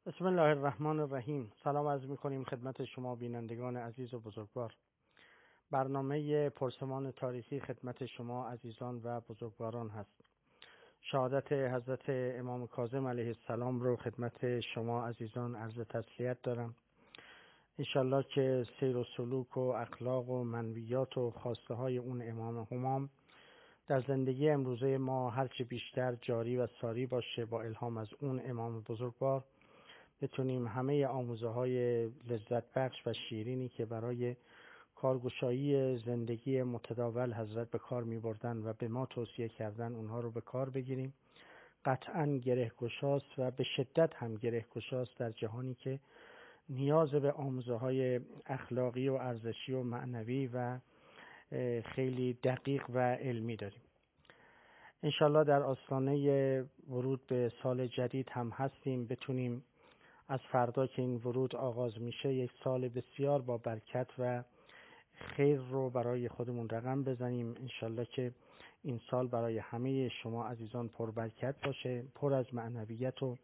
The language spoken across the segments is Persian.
بسم الله الرحمن الرحیم. سلام عرض می‌کنیم خدمت شما بینندگان عزیز و بزرگوار. برنامه پرسمان تاریخی خدمت شما عزیزان و بزرگواران هست. شهادت حضرت امام کاظم علیه السلام رو خدمت شما عزیزان عرض تسلیت دارم. انشالله که سیر و سلوک و اخلاق و منویات و خواسته های اون امام همام در زندگی امروزه ما هرچه بیشتر جاری و ساری باشه. با الهام از اون امام بزرگوار بتونیم همه آموزه های لذت بخش و شیرینی که برای کارگشایی زندگی متداول حضرت به کار می بردن و به ما توصیه کردن اونها رو به کار بگیریم. قطعاً گره گشاست و به شدت هم گره گشاست در جهانی که نیاز به آموزه های اخلاقی و ارزشی و معنوی و خیلی دقیق و علمی داریم. انشالله در آستانه ورود به سال جدید هم هستیم. بتونیم از فردا که این ورود آغاز میشه یک سال بسیار با برکت و خیر رو برای خودمون رقم بزنیم. انشالله که این سال برای همه شما عزیزان پر برکت باشه، پر از معنویت و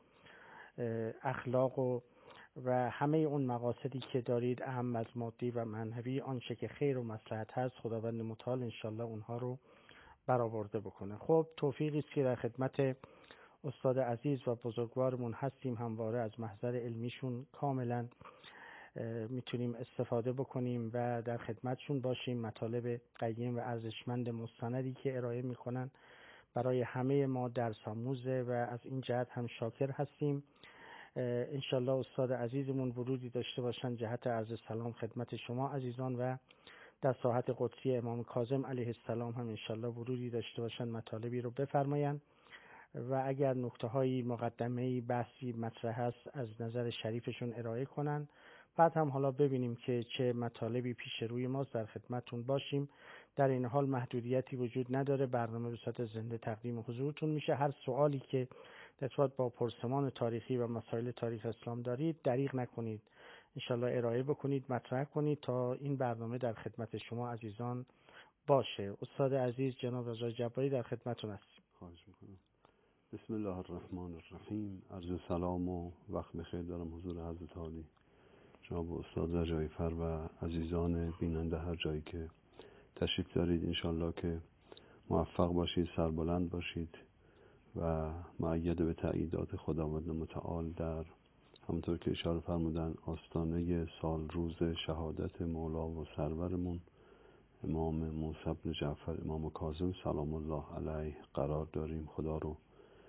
اخلاق و همه اون مقاصدی که دارید، اهم از مادی و معنوی، آنچه که خیر و مصلحت هست، خداوند متعال انشالله اونها رو برآورده بکنه. خب توفیقی است که در خدمت استاد عزیز و بزرگوارمون هستیم. همواره از محضر علمیشون کاملا میتونیم استفاده بکنیم و در خدمتشون باشیم. مطالب قیم و ارزشمند مستندی که ارائه میکنن برای همه ما درس آموزه و از این جهت هم شاکر هستیم. انشالله استاد عزیزمون ورودی داشته باشن جهت عرض سلام خدمت شما عزیزان و در ساحت قدسی امام کاظم علیه السلام هم انشالله ورودی داشته باشن، مطالبی رو بفرماین و اگر نکته‌هایی مقدمه‌ای بحثی مطرح است از نظر شریفشون ارائه کنن. بعد هم حالا ببینیم که چه مطالبی پیش روی ماست، در خدمتتون باشیم. در این حال محدودیتی وجود نداره، برنامه به صورت زنده تقدیم حضورتون میشه. هر سوالی که در ارتباط با پرسمان تاریخی و مسائل تاریخ اسلام دارید دریغ نکنید، انشالله ارائه بکنید، مطرح کنید تا این برنامه در خدمت شما عزیزان باشه. استاد عزیز جناب رضا جباری در خدمتتون هستیم. خواهش میکنم. بسم الله الرحمن الرحیم. عرض سلام و وقت بخیر دارم حضور حضرت عالی جناب استاد رجایی فر و عزیزان بیننده هر جایی که تشریف دارید. انشالله که موفق باشید، سربلند باشید و مؤید به تأییدات خداوند متعال در همونطور که اشاره فرمودن آستانه سال روز شهادت مولا و سرورمون امام موسی بن جعفر امام کاظم سلام الله علیه قرار داریم. خدا رو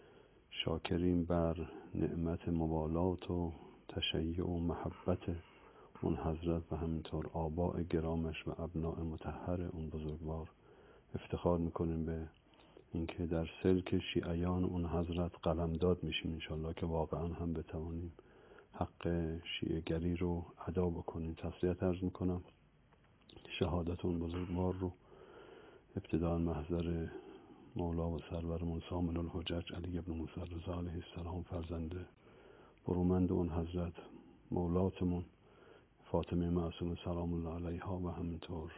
شاکریم بر نعمت موالات و تشیع و محبت اون حضرت و همینطور آباء گرامش و ابناء مطهر اون بزرگوار. افتخار میکنیم به اینکه در سلک شیعیان اون حضرت قلمداد میشیم. انشالله که واقعا هم بتوانیم حق شیعه‌گری رو ادا بکنیم. تسلیت عرض میکنم. شهادت اون بزرگوار رو ابتداء محضر مولا و سرورمون سامل الحجج علی ابن موسی رضا علیه السلام، فرزند برومند اون حضرت مولاتمون فاطمه معصومه سلام الله علیها و همینطور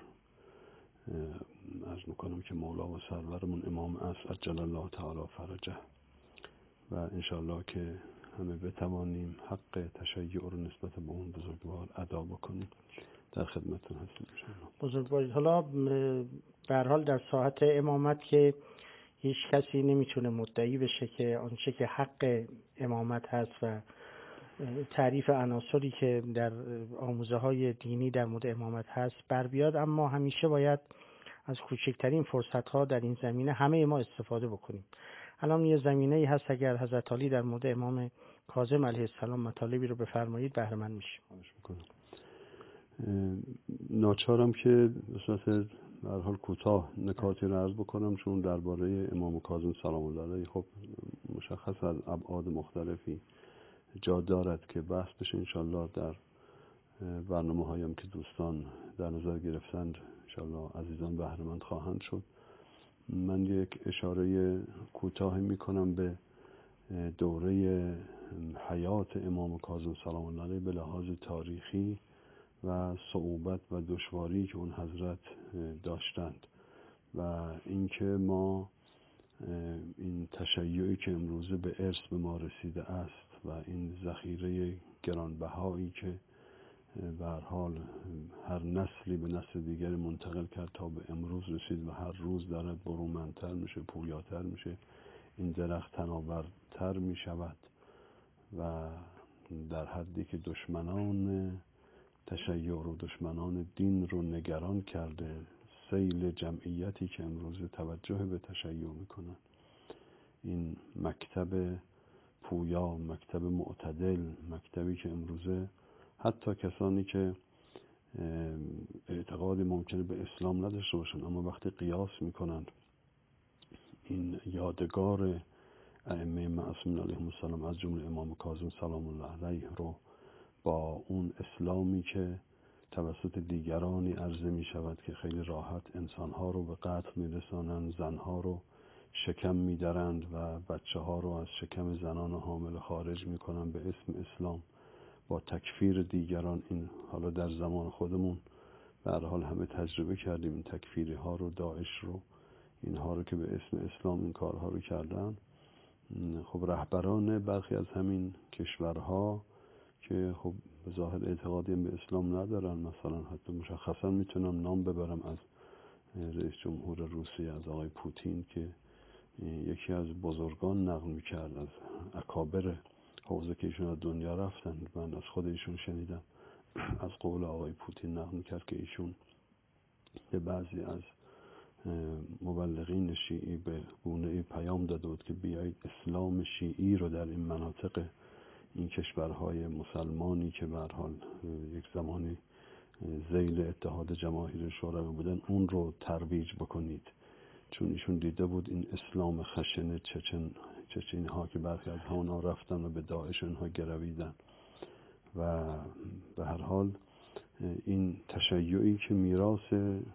عرض میکنم که مولا و سرورمون امام عصر عجل الله تعالی فرجه و انشالله که همه بتوانیم حق تشیع رو نسبت به اون بزرگوار ادا بکنیم. در خدمتتون هستیم انشالله. بزرگواری حالا به هر حال در ساحت امامت که هیچ کسی نمیتونه مدعی بشه که آنچه که حق امامت هست و تعریف عناصری که در آموزه های دینی در مورد امامت هست بر بیاد، اما همیشه باید از کوچکترین فرصت ها در این زمینه همه ما استفاده بکنیم. الان یه زمینه‌ای هست اگر حضرت علی در مورد امام کاظم علیه السلام مطالبی رو بفرمایید بهره مند میشیم. خواهش میکنم. ناچارم که به صورت در حال کوتاه نکاتی رو عرض بکنم چون درباره امام کاظم سلام الله علیه خب مشخص از ابعاد مختلفی جا دارد که بحث بشه. انشالله در برنامه هایم که دوستان در نظر گرفتند انشالله عزیزان بهره مند خواهند شد. من یک اشاره کوتاهی میکنم به دوره حیات امام کاظم سلام الله علیه به لحاظ تاریخی و صعوبت و دشواری که اون حضرت داشتند و اینکه ما این تشیعی که امروزه به ارث به ما رسیده است و این ذخیره گرانبهایی که به هر حال هر نسلی به نسل دیگری منتقل کرد تا به امروز رسید و هر روز دارد برومندتر میشه، پویاتر میشه، این درخت تناورتر میشود و در حدی که دشمنان تشیع و دشمنان دین رو نگران کرده. سیل جمعیتی که امروز توجه به تشیع میکنن، این مکتب پویا، مکتب معتدل، مکتبی که امروزه حتی کسانی که اعتقادی ممکنه به اسلام نداشته باشن اما وقتی قیاس میکنن این یادگار ائمه معصومین علیهم السلام از جمله امام کاظم سلام الله علیه رو با اون اسلامی که توسط دیگرانی عرضه می شود که خیلی راحت انسانها رو به قتل می رسانند، زنها رو شکم می درند و بچه ها رو از شکم زنان حامل خارج می کنند به اسم اسلام، با تکفیر دیگران. این حالا در زمان خودمون به هر حال همه تجربه کردیم این تکفیری ها رو، داعش رو، اینها رو که به اسم اسلام این کارها رو کردن. خب رهبران برخی از همین کشورها که خب به ظاهر اعتقادی به اسلام ندارن، مثلا حتی مشخصا میتونم نام ببرم از رئیس جمهور روسیه، از آقای پوتین که یکی از بزرگان نقل میکرد از اکابر حوزه که ایشون از دنیا رفتن. من از خود ایشون شنیدم، از قول آقای پوتین نقل میکرد که ایشون به بعضی از مبلغین شیعی به گونه پیام داده بود که بیایید اسلام شیعی رو در این مناطق، این کشورهای مسلمانی که به هر حال یک زمانی ذیل اتحاد جماهیر شوروی بودن، اون رو ترویج بکنید. چون ایشون دیده بود این اسلام خشن چچنی ها که برخی از همونا رفتن و به داعش اینها گرویدن و به هر حال این تشیعی که میراث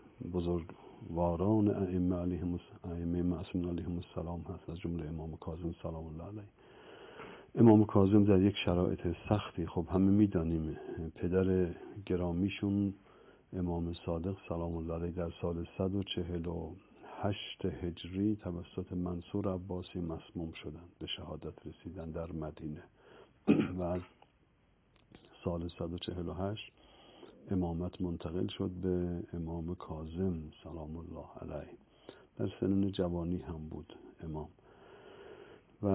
بزرگواران ائمه معصومین علیهم السلام هست، از جمله امام کاظم سلام الله علیه. امام کاظم در یک شرایط سختی، خب همه میدانیم پدر گرامیشون امام صادق سلام الله علیه در سال 148 هجری توسط منصور عباسی مسموم شدند، به شهادت رسیدن در مدینه و از سال 148 امامت منتقل شد به امام کاظم سلام الله علیه. در سنین جوانی هم بود امام و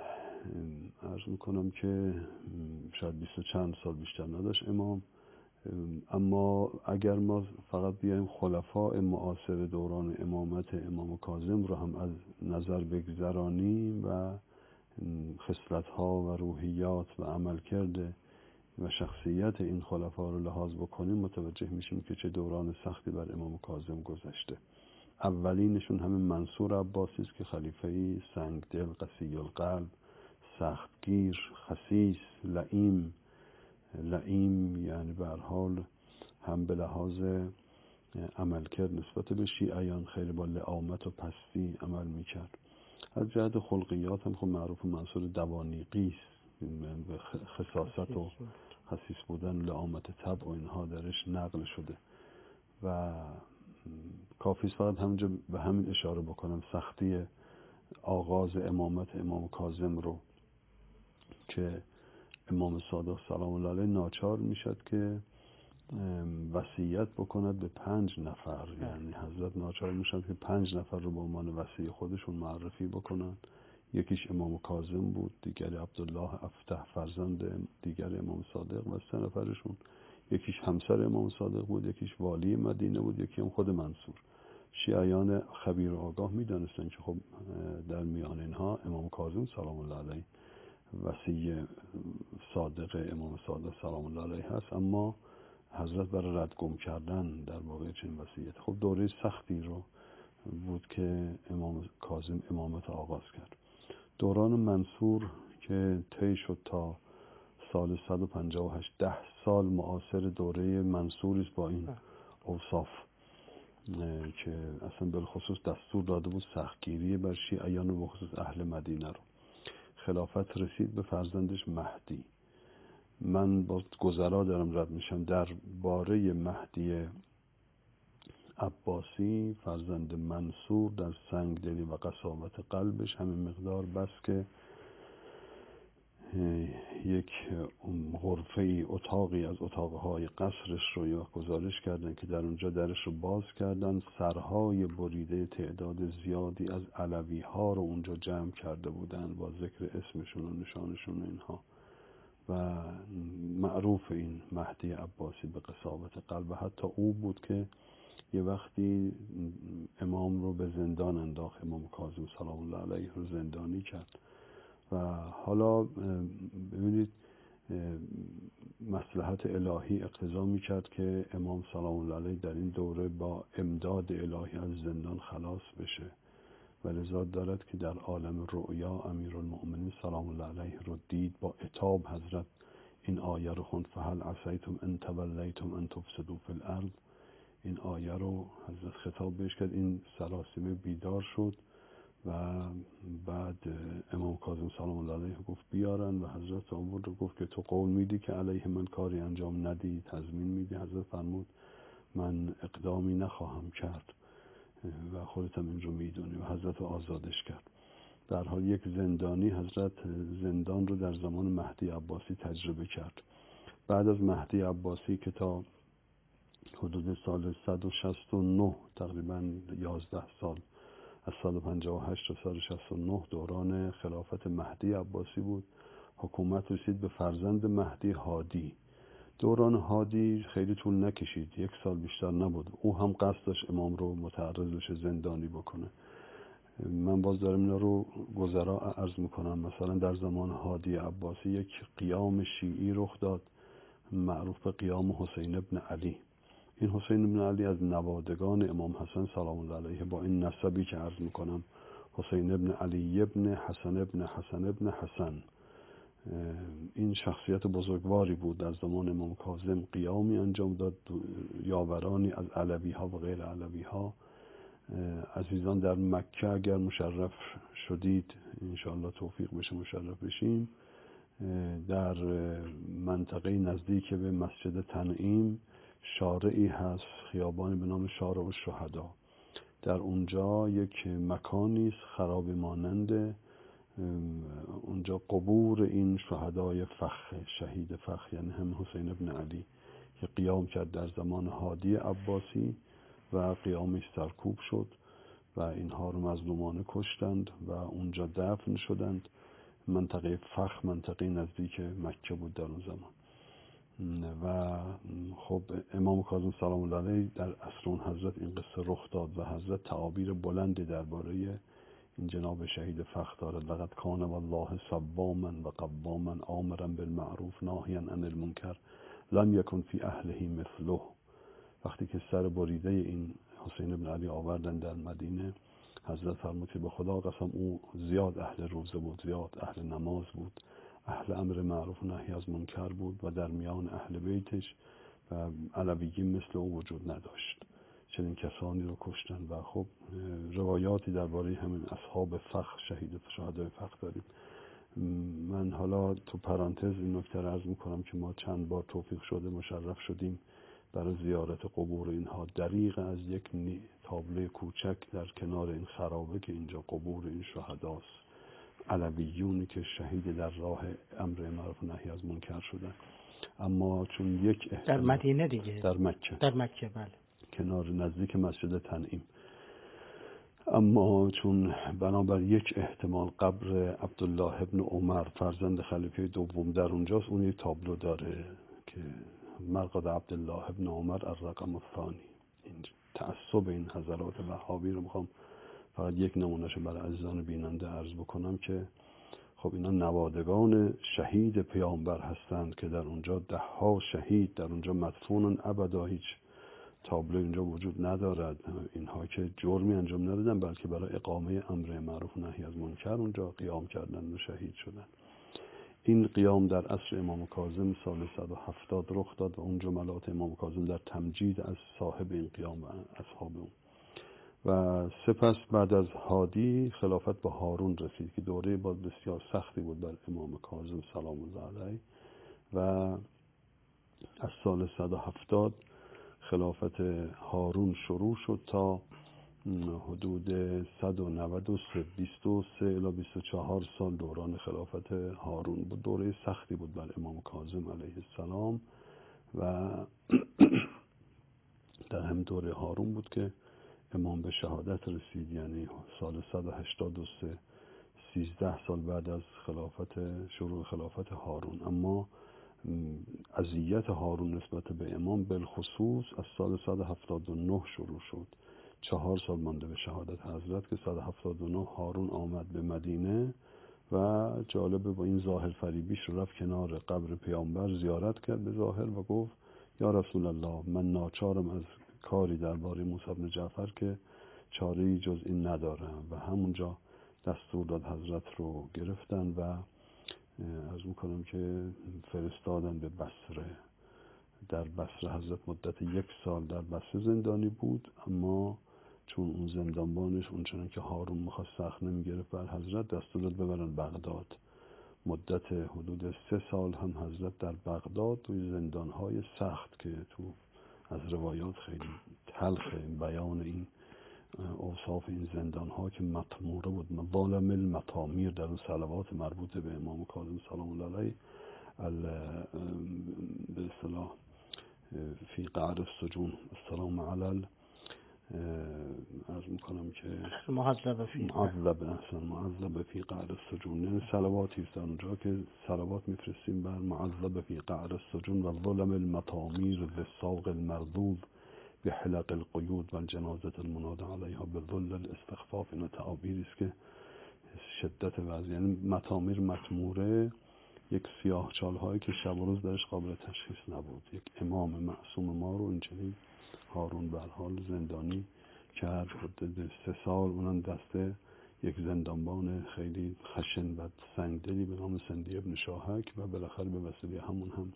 عرض میکنم که شاید 20 و چند سال بیشتر نداشت امام. اما اگر ما فقط بیایم خلفاء معاصر دوران امامت امام کاظم رو هم از نظر بگذرانیم و خصلت‌ها و روحیات و عملکرد و شخصیت این خلفا رو لحاظ بکنیم، متوجه میشیم که چه دوران سختی بر امام کاظم گذشته. اولینشون همین منصور عباسی است که خلیفه‌ای سنگدل، قسی القلب، سختگیر، خسیس، لئیم یعنی به هر حال هم به لحاظ عملکرد نسبت به شیعیان خیلی با لئامت و پستی عمل میکرد. از جهت خلقیات هم خب معروف منصور دوانیقی است، به خساست و خسیس بودن، لئامت طبع و اینها درش نقل شده و کافی است فقط همینجا به همین اشاره بکنم، سختی آغاز امامت امام کاظم رو که امام صادق سلام الله علیه ناچار میشد که وصیت بکند به 5 نفر، یعنی حضرت ناچار میشد که 5 نفر رو به عنوان وصی خودشون معرفی بکنن. یکیش امام کاظم بود، دیگری عبدالله افتح فرزند دیگر امام صادق و 3 نفرشون یکیش همسر امام صادق بود، یکیش والی مدینه بود، یکی هم خود منصور. شیعیان خبیر و آگاه میدانستن که خب در میان اینها امام کاظم سلام الله علیه وصی صادق امام صادق سلام الله علیه هست، اما حضرت برای رد گم کردن در واقع چنین وصیت. خب دوره سختی رو بود که امام کاظم امامت آغاز کرد. دوران منصور که طی شد تا سال 158، 10 سال معاصر دوره منصور است با این اوصاف که اصلا بالخصوص دستور داده بود سختگیری بر شیعیان و بخصوص اهل مدینه رو. خلافت رسید به فرزندش مهدی. من با گذرا دارم رد میشم در باره مهدی عباسی فرزند منصور، در سنگدلی و قساوت قلبش همین مقدار بس که یک غرفه اتاقی از اتاقهای قصرش رو یا گزارش کردن که در اونجا درش رو باز کردن، سرهای بریده تعداد زیادی از علوی ها رو اونجا جمع کرده بودن با ذکر اسمشون و نشانشون و اینها. و معروف این مهدی عباسی به قساوت قلب، حتی او بود که یه وقتی امام رو به زندان انداخت، امام کاظم سلام الله علیه رو زندانی کرد. و حالا ببینید مصلحت الهی اقتضا می‌کرد که امام سلام الله علیه در این دوره با امداد الهی از زندان خلاص بشه و لذا دارد که در عالم رؤیا امیرالمؤمنین سلام الله علیه رو دید، با عتاب حضرت این آیه رو خوند، فهل عصیتم ان تولیتم ان تفسدوا فی الارض. این آیه رو حضرت خطاب بهش کرد، این سراسیمه بیدار شد و بعد امام کاظم سلام الله علیه گفت بیارن و حضرت آورد و گفت که تو قول میدی که علیه من کاری انجام ندی، تضمین میدی؟ حضرت فرمود من اقدامی نخواهم کرد و خودت هم این رو میدونی، و حضرت آزادش کرد. در حال یک زندانی حضرت زندان رو در زمان مهدی عباسی تجربه کرد. بعد از مهدی عباسی که تا حدود سال 169 تقریبا 11 سال، از سال 58 تا سال 69 دوران خلافت مهدی عباسی بود. حکومت رسید به فرزند مهدی هادی. دوران هادی خیلی طول نکشید، 1 سال بیشتر نبود. او هم قصد داشت امام رو متعرض بشه، زندانی بکنه. من باز دارم اینا رو گذرا عرض میکنم. مثلا در زمان هادی عباسی یک قیام شیعی رخ داد معروف به قیام حسین ابن علی. این حسین ابن علی از نوادگان امام حسن سلام الله علیه با این نسبی که عرض میکنم، حسین ابن علی ابن حسن ابن حسن ابن حسن، این شخصیت بزرگواری بود. در زمان امام کاظم قیامی انجام داد، یاورانی از علوی ها و غیر علوی ها. عزیزان در مکه اگر مشرف شدید، انشاءالله توفیق بشه مشرف بشیم، در منطقه نزدیک به مسجد تنعیم شارعی هست، خیابانی به نام شارع الشهدا. در اونجا یک مکانی است خراب مانند، اونجا قبور این شهدای فخ، شهید فخ، یعنی هم حسین ابن علی که قیام کرد در زمان هادی عباسی و قیامش سرکوب شد و اینها رو مظلومانه کشتند و اونجا دفن شدند. منطقه فخ منطقه نزدیک مکه بود در اون زمان. و خب امام کاظم سلام الله علیه در عصر اون حضرت این قصه رخ داد و حضرت تعابیر بلندی درباره این جناب شهید فخ دارد. لقد کان والله صواما و قواما آمرا بالمعروف ناهیا عن المنکر لم یکن فی اهله مثله. وقتی که سر بریده این حسین بن علی آوردن در مدینه، حضرت فرمود که به خدا قسم او زیاد اهل روزه بود، زیاد اهل نماز بود، اهل امر معروف و نهی از منکر بود و در میان اهل بیتش و علویین مثل او وجود نداشت. چنین کسانی رو کشتن. و خب روایاتی درباره همین اصحاب فخ، شهید شهدای فخ داریم. من حالا تو پرانتز این نکته رو عرض میکنم که ما چند بار توفیق شده مشرف شدیم برای زیارت قبور اینها. دریغ از یک تابلو کوچک در کنار این خرابه که اینجا قبور این شهداست، علویونی که شهید در راه امر معروف و نهی از منکر شدن. اما چون یک در مدینه دیگه، در مکه بله، کنار نزدیک مسجد تنعیم. اما چون بنابر یک احتمال قبر عبدالله ابن عمر فرزند خلیفه دوم در اونجاست، اون یک تابلو داره که مرقد عبدالله ابن عمر الرقم الثانی. این تعصب این حضرات وهابی رو میخوام فقط یک نمونهشو برای عزیزان بیننده عرض بکنم که خب اینا نوادگان شهید پیامبر هستند که در اونجا 10 ها شهید در اونجا مدفونن ابدا، هیچ تابلو اینجا وجود ندارد. اینها که جرمی انجام ندادن بلکه برای اقامه امر معروف و نهی از منکر اونجا قیام کردن و شهید شدن. این قیام در عصر امام کاظم سال 170 رخ داد و اون جملات امام کاظم در تمجید از صاحب این قیام و اصحاب اون. و سپس بعد از هادی خلافت به هارون رسید که دوره باز بسیار سختی بود بر امام کاظم سلام الله علیه. و از سال 170 خلافت هارون شروع شد تا حدود 23 الی 24 سال دوران خلافت هارون بود. دوره سختی بود بر امام کاظم علیه السلام و در همین دوره هارون بود که امام به شهادت رسید، یعنی سال 183، 13 سال بعد از شروع خلافت هارون. اما اذیت هارون نسبت به امام بالخصوص از سال 179 شروع شد. 4 سال مانده به شهادت حضرت که 179 هارون آمد به مدینه و جالبه با این ظاهر فریبیش رو رفت کنار قبر پیامبر زیارت کرد به ظاهر و گفت یا رسول الله، من ناچارم از کاری درباره موسی بن جعفر که چاره‌ای جز این ندارم. و همونجا دستور داد حضرت رو گرفتن و عرض میکنم که فرستادن به بصره. در بصره حضرت مدت 1 سال در بصره زندانی بود، اما چون اون زندانبانش اونچنان که هارون میخواست سخت نمیگرفت بر حضرت، دستور داد ببرن بغداد. مدت حدود 3 سال هم حضرت در بغداد توی زندانهای سخت که تو از روایات خیلی تلخه بیان این اوصاف این زندانها که مطموره بود، ظالم المطامیر، در اون صلوات مربوط به امام کاظم سلام الله علیه به اصطلاح فی قعر السجون السلام علی عرض میکنم که معذب فی قعر السجون، یعنی صلواتی است اونجا که صلوات میفرستیم بر معذب فی قعر السجون و ظلم المطامیر بالساق المردود بحلق القیود و الجنازه المنادى علیها بظل الاستخفاف. این تعابیری است که شدت وضع، یعنی مطامیر مطموره، یک سیاه چال هایی که شب و روز درش قابل تشخیص نبود. یک امام معصوم ما رو اینجوری هارون به هر حال زندانی کرد حدود 3 سال، اونم دسته یک زندانبان خیلی خشن و سنگدلی به نام سندی ابن شاهک و بالاخره به وسیله همون هم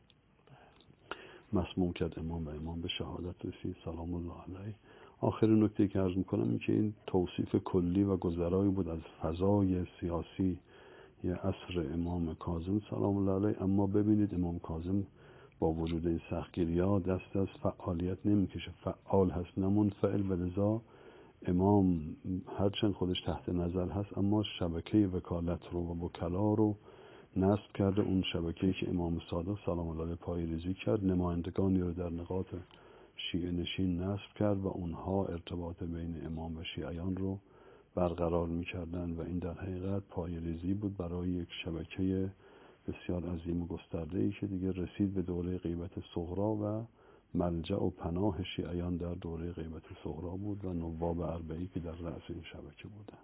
مسموم کرد امام و امام به شهادت رسید سلام الله علیه. آخرین نکته که عرض میکنم این که این توصیف کلی و گذرایی بود از فضای سیاسی یه عصر امام کاظم سلام الله علیه. اما ببینید امام کاظم با وجود این سختگیری‌ها دست از فعالیت نمیکشه، فعال هست نه منفعل. و لذا امام هرچند خودش تحت نظر هست اما شبکه وکالت رو و وکلا رو نصب کرده. اون شبکه‌ای که امام صادق سلام الله علیه پایه‌ریزی کرد، نمایندگانی رو در نقاط شیعه نشین نصب کرد و اونها ارتباط بین امام و شیعیان رو برقرار می‌کردند و این در حقیقت پایه‌ریزی بود برای یک شبکه بسیار عظیم و گسترده‌ای که دیگه رسید به دوره غیبت صغرا و ملجأ و پناه شیعیان در دوره غیبت صغرا بود و نواب اربعی که در رأس این شبکه بودند.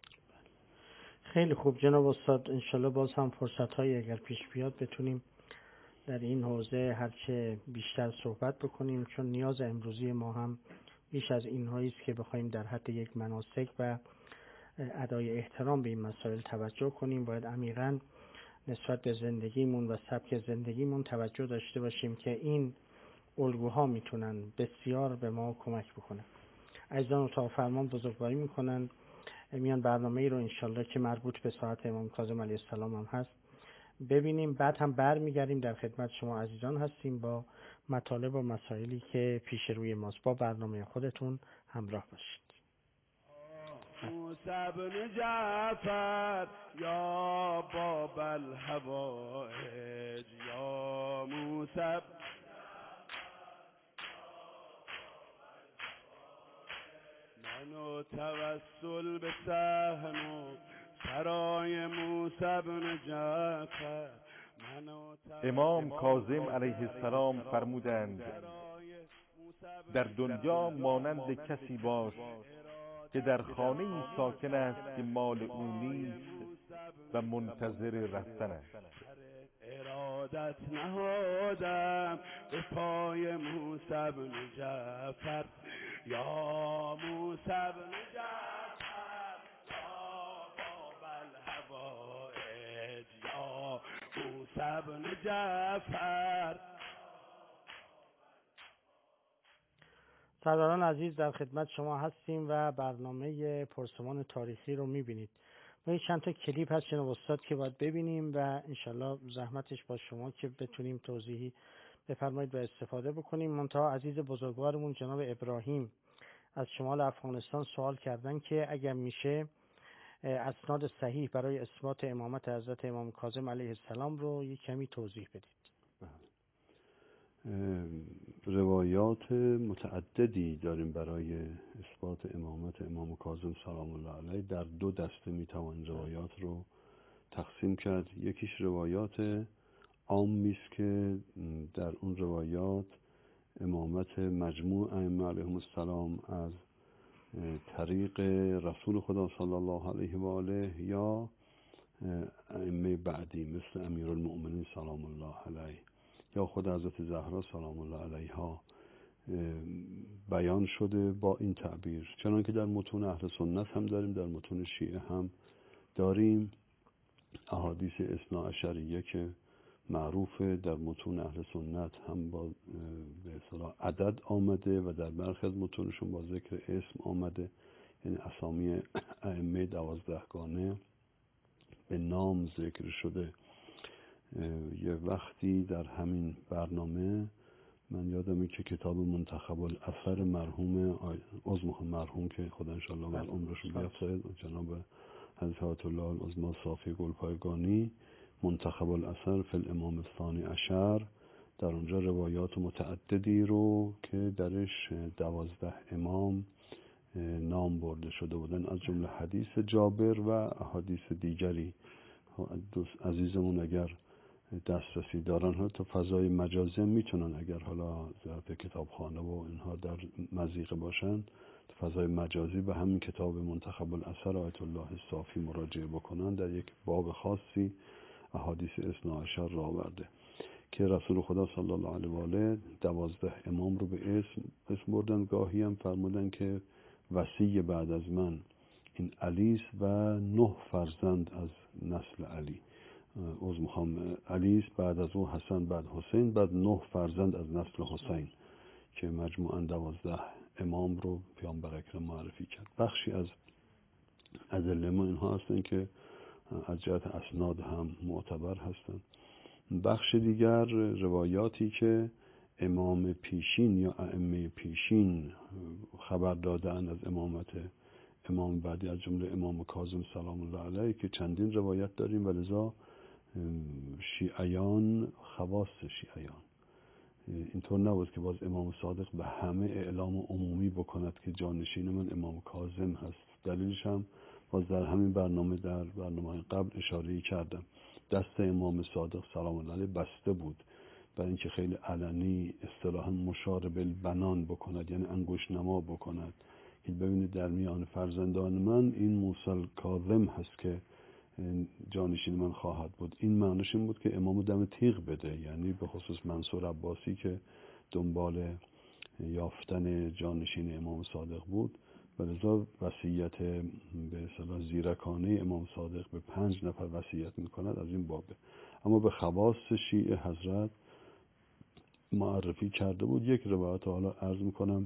خیلی خوب جناب استاد، انشالله باز هم فرصت‌هایی اگر پیش بیاد بتونیم در این حوزه هرچه بیشتر صحبت بکنیم، چون نیاز امروزی ما هم بیش از اینهایی است که بخوایم در حد یک مناسک و ادای احترام به این مسائل توجه کنیم. باید عمیقاً نسبت به زندگیمون و سبک زندگیمون توجه داشته باشیم که این الگوها میتونن بسیار به ما کمک بکنن. عزیزان اتاق فرمان بزرگواری میکنن، میان برنامه ای رو انشالله که مربوط به ساعت امام کاظم علیه السلام هم هست ببینیم، بعد هم برمیگردیم در خدمت شما عزیزان هستیم با مطالب و مسائلی که پیش روی ماست. با برنامه خودتون همراه باشید. موسی بن جعفر یا باب الحوائج، یا موسی منو توسل به سهم و سرای موسی بن جعفر. امام کاظم علیه السلام فرمودند در دنیا مانند کسی باش که در خانه‌ای ساکن است که مال او نیست و منتظر رفتن است. ارادت نهادم به پای موسی بن جعفر، یا موسی بن جعفر یا باب الحوائج، یا موسی بن جعفر. سرداران عزیز در خدمت شما هستیم و برنامه پرسمان تاریخی رو میبینید. ما چند تا کلیپ هست جناب استاد که باید ببینیم و انشالله زحمتش با شما که بتونیم توضیحی بفرمایید و استفاده بکنیم. منتها عزیز بزرگوارمون جناب ابراهیم از شمال افغانستان سوال کردن که اگر میشه اسناد صحیح برای اثبات امامت حضرت امام کاظم علیه السلام رو یک کمی توضیح بدید. روایات متعددی داریم برای اثبات امامت امام کاظم سلام الله علیه. در دو دسته میتوان روایات رو تقسیم کرد. یکیش روایات عامی است که در اون روایات امامت مجموع ائمه علیهم السلام از طریق رسول خدا صلی الله علیه و آله یا ائمه بعدی مثل امیرالمؤمنین سلام الله علیه یا خود حضرت زهرا سلام الله علیها بیان شده با این تعبیر، چنان که در متون اهل سنت هم داریم، در متون شیعه هم داریم. احادیث اثنا عشریه که معروفه در متون اهل سنت هم با به اصطلاح عدد آمده و در برخی از متونشون با ذکر اسم آمده، یعنی اسامی ائمه 12گانه به نام ذکر شده. یه وقتی در همین برنامه من یادمه که کتاب منتخب الاثر مرحوم که خدا انشاءالله بر عمرشون بیفزاید، جناب حضرت آیت الله العظمی صافی گلپایگانی، منتخب الاثر فی الامام الثانی عشر، در اونجا روایات متعددی رو که درش 12 امام نام برده شده بودن، از جمله حدیث جابر و احادیث دیگری. عزیزمون اگر دسترسی دارن ها تو فضای مجازی میتونن، اگر حالا ظرف کتابخانه و اینها در مضیقه باشن، تو فضای مجازی به همین کتاب منتخب الاثر آیت الله صافی مراجعه بکنن. در یک باب خاصی احادیث اثنا عشر را آورده که رسول خدا صلی الله علیه و آله 12 امام رو به اسم بردن. گاهی هم فرمودن که وصی بعد از من این علی است و 9 فرزند از نسل علی. علی است، بعد از او حسن، بعد حسین، بعد 9 فرزند از نسل حسین، که مجموعاً 12 امام رو پیامبر اکرم معرفی کرد. بخشی از ادله ما اینها هستن که از جهت اسناد هم معتبر هستند. بخش دیگر روایاتی که امام پیشین یا ائمه پیشین خبر دادن از امامت امام بعدی، از جمله امام کاظم سلام الله علیه، که چندین روایت داریم و لذا شیعیان خواص شیعیان اینطور نبود که باز امام صادق به همه اعلام عمومی بکند که جانشین من امام کاظم هست. دلیلش هم باز در همین در برنامه قبل اشاره کردم. دست امام صادق سلام الله علیه بسته بود برای اینکه خیلی علنی اصطلاحاً مشار بالبنان بکند، یعنی انگشت نما بکند که ببینید در میان فرزندان من این موسی کاظم هست که جانشین من خواهد بود. این معنیش این بود که امامو دم تیغ بده، یعنی به خصوص منصور عباسی که دنبال یافتن جانشین امام صادق بود و لذا وصیت به اصطلاح زیرکانه امام صادق به 5 نفر وصیت میکند، از این بابه. اما به خواص شیعه حضرت معرفی کرده بود. یک روایت حالا عرض میکنم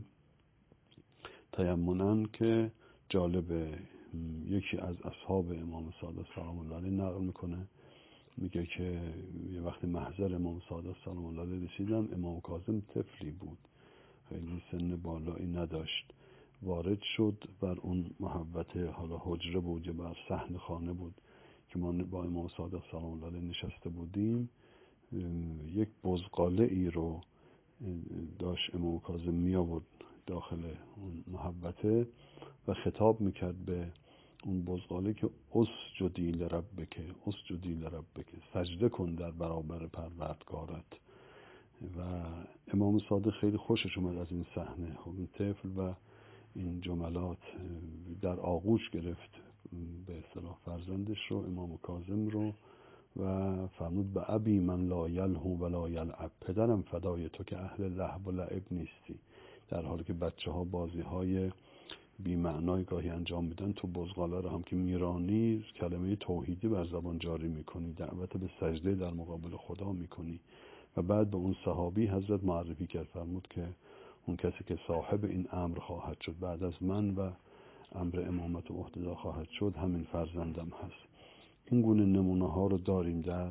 تیمناً که جالبه، یکی از اصحاب امام صادق سلام الله علیه نقل میکنه، میگه که یه وقت محضر امام صادق سلام الله علیه رسیدم، امام کاظم طفلی بود، خیلی سن بالایی نداشت. وارد شد بر اون محوطه، حالا حجره بود یا بر صحن خانه بود که ما با امام صادق سلام الله علیه نشسته بودیم. یک بزغاله ای رو داشت امام کاظم می آورد داخل اون محوطه و خطاب میکرد به اون بزغاله که اسجدی لربک، سجده کن در برابر پروردگارت. و امام صادق خیلی خوشش اومد از این صحنه. خب این طفل و این جملات در آغوش گرفت به اصطلاح فرزندش رو، امام کاظم رو، و فرمود به ابی من لا یلهو و لا یلعب، پدرم فدای تو که اهل لهو و لعب نیستی. در حالی که بچه ها بازی های بی معنای گاهی انجام میدن، تو بزغاله رو هم که میرانی کلمه توحیدی بر زبان جاری میکنی، دعوت به سجده در مقابل خدا میکنی. و بعد به اون صحابی حضرت معرفی کرد، فرمود که اون کسی که صاحب این امر خواهد شد بعد از من و امر امامت و اقتدا خواهد شد، همین فرزندم هست. این گونه نمونه ها رو داریم در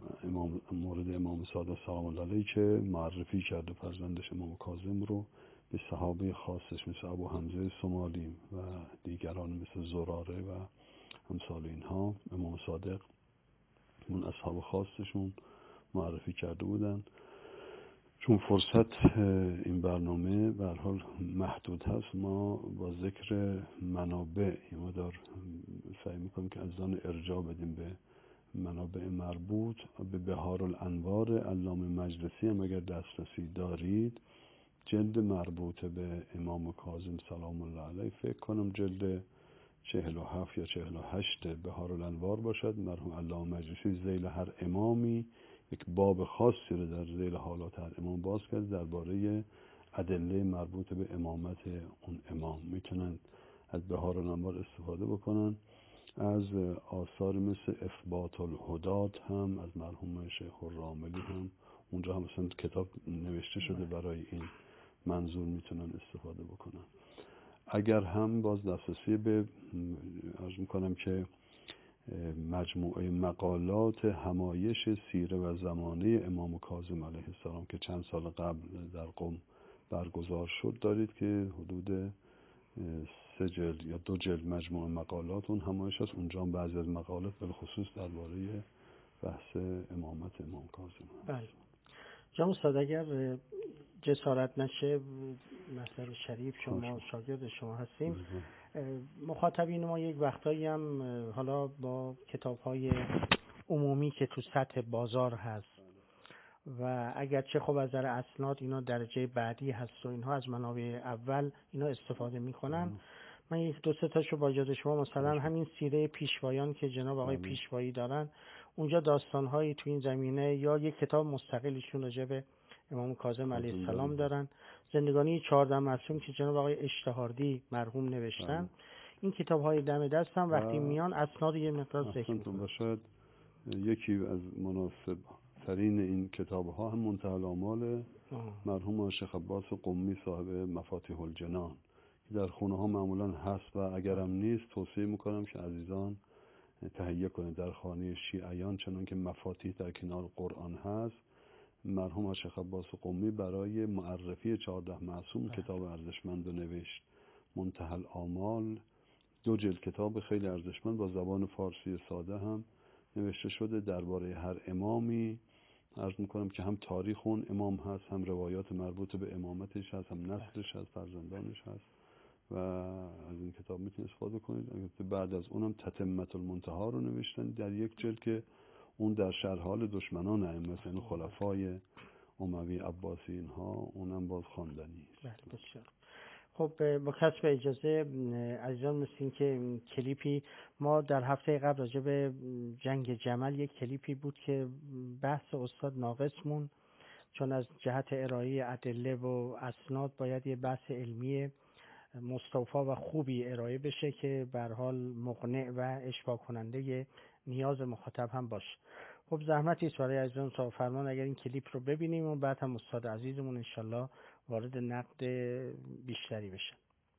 مورد امام صادق سلام الله علیه که معرفی کرده فرزندش امام کاظم رو به صحابه خاصش مثل ابو حمزه سمالی و دیگران مثل زراره و امثال اینها، امام صادق اون اصحاب خاصشون معرفی کرده بودن. چون فرصت این برنامه به هر حال محدود هست، ما با ذکر منابع ما دار سعی میکنیم که از آن ارجاع بدیم به منابع مربوط. به بهارالانوار علامه مجلسی هم اگر دسترسی دارید، جلد مربوط به امام کاظم سلام الله علیه، فکر کنم جلد 47 یا 48 بهارالانوار باشد، مرحوم علامه مجلسی ذیل هر امامی یک باب خاصی رو در ذیل حالات هر امام باز کرد درباره ادله مربوط به امامت اون امام. میتونن از بهارالانوار استفاده بکنن. از آثار مثل اثبات الهدات هم از مرحوم شیخ الراملی هم اونجا هم مثلا کتاب نوشته شده برای این منظور، میتونن استفاده بکنن. اگر هم باز دسترسی به عرض میکنم که مجموعه مقالات همایش سیره و زمانه امام کاظم علیه السلام که چند سال قبل در قم برگزار شد دارید که حدود 3 جلد یا 2 جلد مجموعه مقالات اون همایش هست. اونجا هم بعضی از مقالات به خصوص درباره بحث امامت امام کاظم هست. بله جناب استاد، اگر جسارت نشه، مصدر شریف شما شاگرد شما هستیم، مخاطبین ما یک وقتایی هم حالا با کتاب‌های عمومی که تو سطح بازار هست و اگرچه خب از نظر اسناد اینا درجه بعدی هست و اینها از منابع اول اینا استفاده میکنن، من یک 2-3 تاشو با اجازه شما مثلا همین سیره پیشوایان که جناب آقای پیشوایی دارن، اونجا داستان‌هایی تو این زمینه، یا یک کتاب مستقلشون راجع به امام کاظم علیه السلام دارن، زندگانی 14 معصوم که جناب آقای اشتهاردی مرحوم نوشتن. این کتاب‌های دم دستم وقتی میان اسناد یه مقدار ذکر می‌کنن. شاید یکی از مناسب ترین این کتاب‌ها هم منتهی الآمال مرحوم شیخ عباس قمی صاحب مفاتیح الجنان که در خونه‌ها معمولاً هست و اگرم نیست توصیه می‌کنم که عزیزان تهیه کنید. در خانه شیعیان چنان که مفاتیح در کنار قرآن هست، مرحوم شیخ عباس قمی برای معرفی 14 معصوم کتاب ارزشمند نوشت. منتهی الآمال 2 جلد کتاب خیلی ارزشمند با زبان فارسی ساده هم نوشته شده درباره هر امامی. عرض میکنم که هم تاریخ اون امام هست، هم روایات مربوط به امامتش هست، هم نسلش هست، فرزندانش هست و از این کتاب میتونید استفاده کنید. بعد از اونم تتمت المنتهی رو نوشتن در یک جلد که اون در شرح حال دشمنان ائمه، یعنی خلفای اموی عباسی اینها، اونم باز خواندنی است. بله بسیار. خب با کسب اجازه عزیزان، مثل این که کلیپی ما در هفته قبل راجع به جنگ جمل یک کلیپی بود که بحث استاد ناقص مون، چون از جهت ارائه ادله و اسناد باید یه بحث علمی مستوفی و خوبی ارائه بشه که به هر حال مقنع و اشباع کننده نیاز مخاطب هم باشه. خب زحمتی است برای عزیزان تا فرمان اگر این کلیپ رو ببینیم و بعد هم استاد عزیزمون انشالله وارد نقد بیشتری بشن.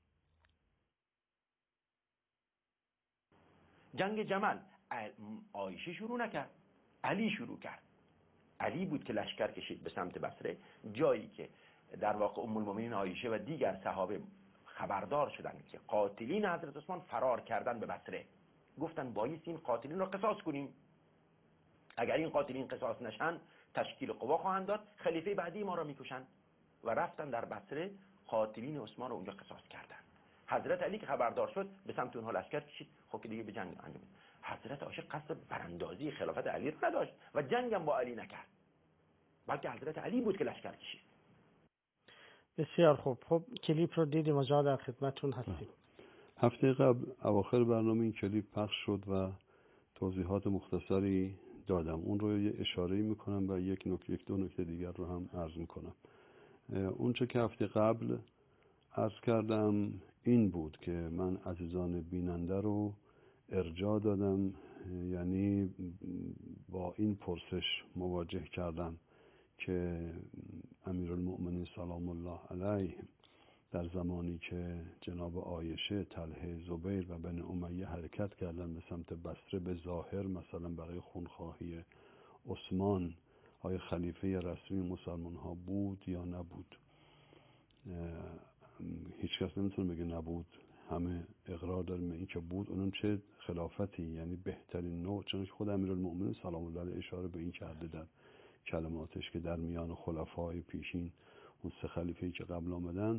جنگ جمل عایشه شروع نکرد، علی شروع کرد. علی بود که لشکر کشید به سمت بصره، جایی که در واقع ام المؤمنین عایشه و دیگر صحابه خبردار شدند که قاتلین حضرت عثمان فرار کردن به بصره. گفتن بایستیم قاتلین را قصاص کنیم، اگر این قاتلین قصاص نشن تشکیل قوا خواهند داد، خلیفه بعدی ما را میکشند. و رفتن در بصره قاتلین عثمان را اونجا قصاص کردن. حضرت علی که خبردار شد به سمت اونها لشکر کشید. خب که دیگه به جنگ انجام داد. حضرت عاشق قصد براندازی خلافت علی را نداشت و جنگم با علی نکرد، بلکه حضرت علی بود که لشکر کشید. بسیار خوب. خب کلیپ رو دیدیم و جا در خدمتون هستیم. هفته قبل اواخر برنامه این کلیپ پخش شد و توضیحات مختصری دادم. اون رو یه اشاره‌ای میکنم و یک دو نکته دیگر رو هم عرض میکنم. اون چه که هفته قبل عرض کردم این بود که من عزیزان بیننده رو ارجاع دادم، یعنی با این پرسش مواجه کردم که امیرالمؤمنین سلام الله علیه در زمانی که جناب عایشه، طلحه، زبیر و بنی امیه حرکت کردن به سمت بصره، به ظاهر مثلا برای خونخواهی عثمان، آیا خلیفه رسمی مسلمان ها بود یا نبود؟ هیچ کس نمیتونه بگه نبود، همه اقرار داریم این که بود. اونم چه خلافتی، یعنی بهترین نوع، چون خود امیرالمؤمنین سلام الله علیه اشاره به این کرده در کلماتش که در میان خلفای پیشین اون 3 خلیفه‌ای که قبل آمدن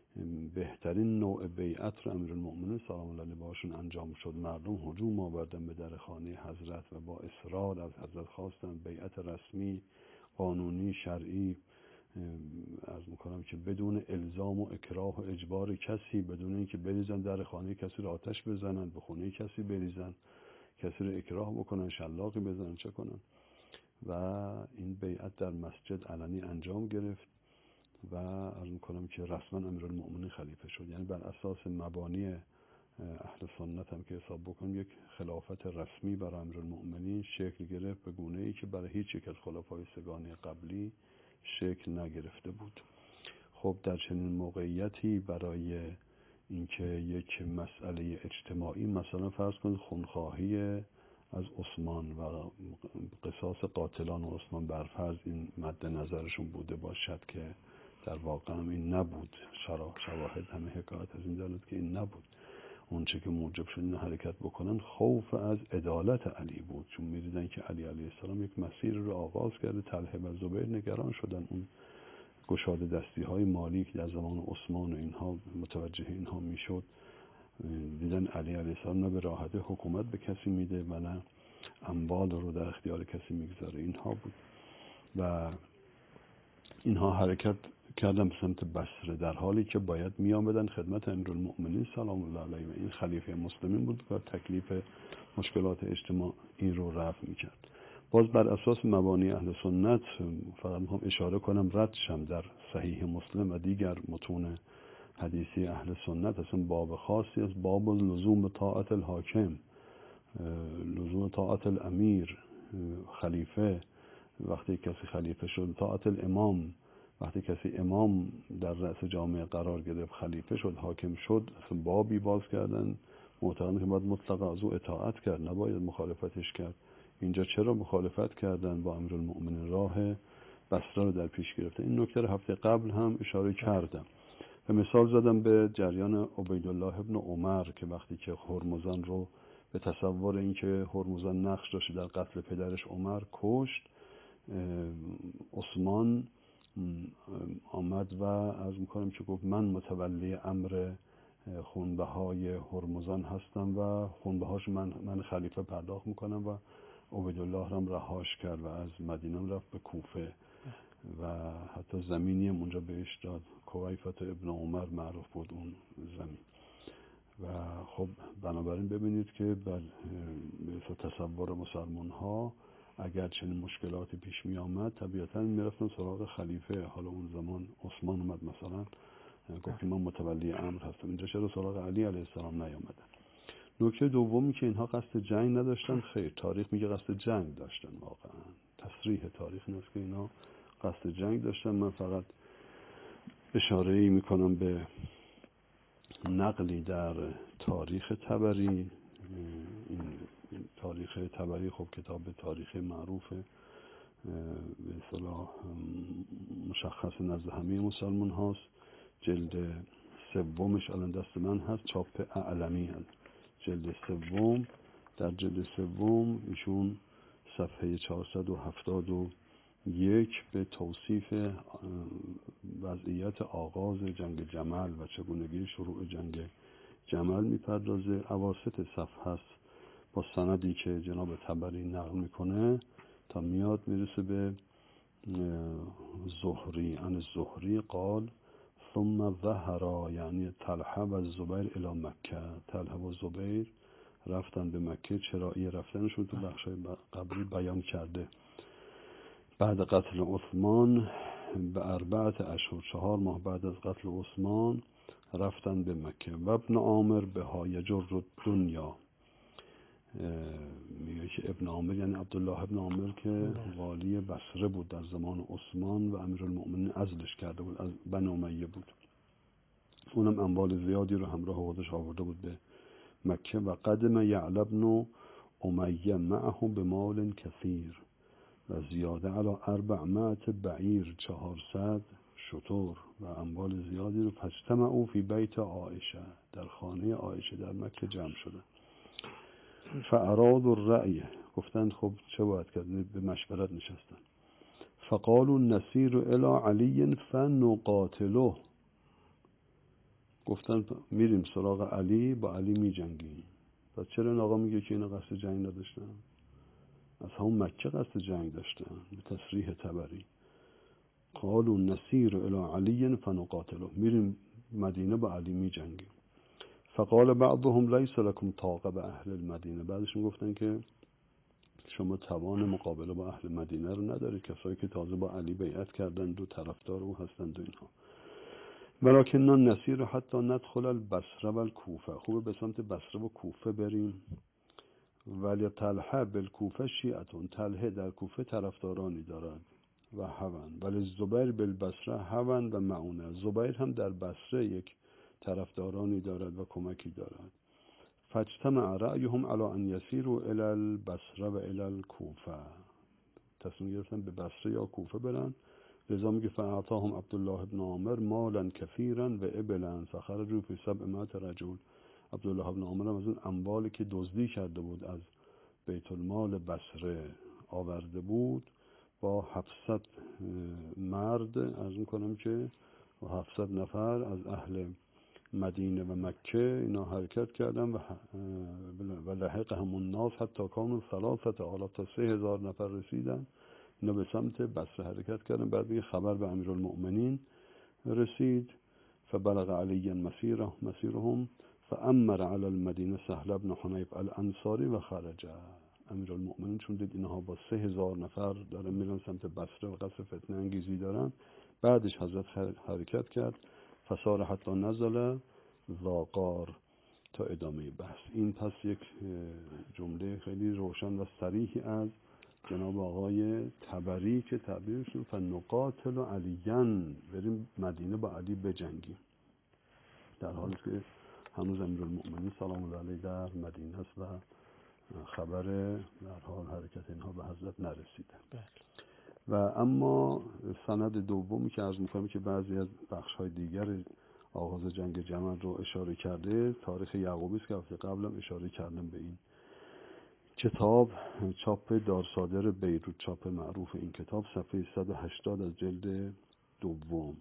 بهترین نوع بیعت رو امیرالمؤمنین سلام الله علیه باشون انجام شد. مردم هجوم آوردن به در خانه حضرت و با اصرار از حضرت خواستن بیعت رسمی، قانونی، شرعی، عرض میکنم که بدون الزام و اکراه و اجبار کسی، بدون اینکه بریزن در خانه کسی رو آتش بزنن، به خونه کسی بریزن، کسی رو اکراه بکنن، شلاقی بزنن، چه کنن. و این بیعت در مسجد علنی انجام گرفت و عرض میکنم که رسما امیرالمؤمنین خلیفه شد. یعنی بر اساس مبانی اهل سنت هم که حساب بکنیم یک خلافت رسمی برای امیرالمؤمنین شکل گرفت به گونه‌ای که برای هیچ یک از خلفای سگانی قبلی شکل نگرفته بود. خب در چنین موقعیتی برای اینکه یک مسئله اجتماعی، مثلا فرض کنید خونخواهی از عثمان و قصاص قاتلان عثمان بر فرض این مد نظرشون بوده باشد که در واقع هم این نبود، شواهد همه حکایت از این دارد که این نبود، اون چه که موجب شد این حرکت بکنن خوف از عدالت علی بود، چون می‌دیدن که علی علیه السلام یک مسیر رو آغاز کرده. طلحه و زبیر نگران شدن اون گشاده دستی های مالی که در زمان عثمان و اینها متوجه اینها میشد، دیدن علی علیه السلام نه به راحتی حکومت به کسی میده و نه اموال رو در اختیار کسی میگذاره. اینها بود و اینها حرکت کردن به سمت بصره، در حالی که باید میآمدن خدمت امیرالمؤمنین سلام الله علیه و این خلیفه مسلمین بود و تکلیف مشکلات اجتماعی رو رفع میکرد. باز بر اساس مبانی اهل سنت فقط میخوام اشاره کنم رد شم در صحیح مسلم و دیگر متون حدیثی اهل سنت اصلا باب خاصی از باب لزوم طاعت الحاکم، لزوم طاعت الامیر، خلیفه وقتی کسی خلیفه شد، طاعت الامام وقتی کسی امام در رأس جامعه قرار گرفت، خلیفه شد، حاکم شد، اصلا بابی باز کردن معتقدن که باید مطلقا از او اطاعت کرد، نباید مخالفتش کرد. اینجا چرا مخالفت کردن با امیرالمؤمنین؟ راه بصره رو در پیش گرفته. این نکته رو هفته قبل هم اشاره کردم و مثال زدم به جریان عبیدالله ابن عمر که وقتی که هرمزن رو به تصور اینکه هرمزن نقش داشته در قتل پدرش عمر کشت، عثمان آمد و عرض میکنم که گفت من متولی امر خونبهای هرمزن هستم و خونبهاش من خلیفه پرداخت میکنم و عبیدالله هم رهاش کرد و از مدینه رفت به کوفه و حتی زمینی هم اونجا بهش داد، کویفت ابن عمر معروف بود اون زمین. و خب بنابراین ببینید که بر تصور مسلمان ها اگر چنین مشکلاتی پیش می آمد طبیعتا میرفتن سراغ خلیفه. حالا اون زمان عثمان اومد مثلا گفت من متولی امر هستم، اینجا چرا سراغ علی علیه السلام نیامدن؟ نکته دومی که اینها قصد جنگ نداشتن. خیر، تاریخ میگه قصد جنگ داشتن، واقعا تصریح تاریخ این است که اینا قصد جنگ داشتن. من فقط اشاره‌ای میکنم به نقلی در تاریخ طبری. این تاریخ طبری خب کتاب تاریخ معروف به اصطلاح مشخص نزد همه مسلمان هاست. جلد سومش الان دست من هست، چاپ اعلمی هست، جلد سوم. در جلد سوم ایشون صفحه 471 به توصیف وضعیت آغاز جنگ جمل و چگونگی شروع جنگ جمل میپردازه. اواسط صفحه هست با سندی که جناب طبری نقل میکنه تا میاد میرسه به زهری. عن زهری قال ثم ظهر، یعنی طلحه و زبیر الی مکه. طلحه و زبیر رفتن به مکه. چرایی رفتنشون تو بخشای قبلی بیان کرده. بعد قتل عثمان به 4 اشهر، 4 ماه بعد از قتل عثمان رفتن به مکه. و ابن عامر به ها یجر دنیا، میگه که ابن عامر یعنی عبدالله ابن عامر که والی بصره بود در زمان عثمان و امیرالمؤمنین عزلش کرده بود، از بنی امیه بود. اونم اموال زیادی رو همراه خودش آورده بود به مکه. و قدم یعلا بن امیه معه به مال کثیر و زیاده علی 400 بعیر، 400 شتر و اموال زیادی رو فاجتمعوا فی بیت عایشه، در خانه عایشه در مکه جمع شدن. فارادوا الرأی، گفتند خب چه باید کرد؟ به مشورت نشستن. فقالوا نسیر الی علی فنقاتله، گفتن میریم سراغ علی، با علی میجنگیم. پس چرا این آقا میگه که اینا قصد جنگ نداشتن؟ از همون مکه قصد جنگ داشتن به تصریح طبری. قالوا نسیر الی علی فنقاتله، میریم مدینه با علی میجنگیم. فقال بعضهم لیس لکم طاقه به اهل المدینه، بعدشون گفتن که شما توان مقابله با اهل مدینه رو ندارید، کسایی که تازه با علی بیعت کردند و طرفدار او هستند و اینها. ولکننا نسیر حتی ندخل البصره و الکوفه، خوبه به سمت بصره و کوفه بریم. ولی طلحه بالکوفه شیعتون، طلحه در کوفه طرفدارانی دارد و هون، ولی زبیر بالبصره هون و معونه، زبیر هم در بصره یک طرفدارانی دارد و کمکی دارد. فاجتمع رأیهم علی ان یسیروا الی البصره و الی الکوفه، تصمیم گرفتن به بصره یا کوفه برن. لذا میگه فاعطاهم عبدالله بن عامر مالا کثیرا و ابلا فخرجوا فی 700 رجل. عبدالله بن عامر هم از اون اموالی که دزدی کرده بود از بیت المال بصره آورده بود با 700 مرد، از اون کنم که 700 نفر از اهل مدینه و مکه اینا حرکت کردن و لحق همون الناس حتی کانوا 3000 تا 3000 نفر رسیدن. اینا به سمت بصره حرکت کردن. بعد دیگه خبر به امیرالمؤمنین رسید. فبلغ علی مسیرهم فامر علی المدینه سهل بن حنیف الانصاری و خرج. امیرالمؤمنین چون دید اینها با 3000 نفر دارن میرن سمت بصره و قصد فتنه انگیزی دارن، بعدش حضرت حرکت کرد. فسار حتی نزل ذاقار تا ادامه بحث. این پس یک جمله خیلی روشن و صریحی از جناب آقای طبری که تعبیرشون فنقاتل علیان، بریم مدینه با علی بجنگیم، در حالی که هنوز امیرالمؤمنین سلام الله علیه در مدینه است و خبر در حال حرکت اینها به حضرت نرسیده. و اما سند دومی که عرض می‌کنم که بعضی از بخش‌های دیگر آغاز جنگ جمل رو اشاره کرده، تاریخ یعقوبی است که قبلا اشاره کردم به این کتاب، چاپ دارصادر بیروت، چاپ معروف این کتاب، صفحه 180 از جلد دوم.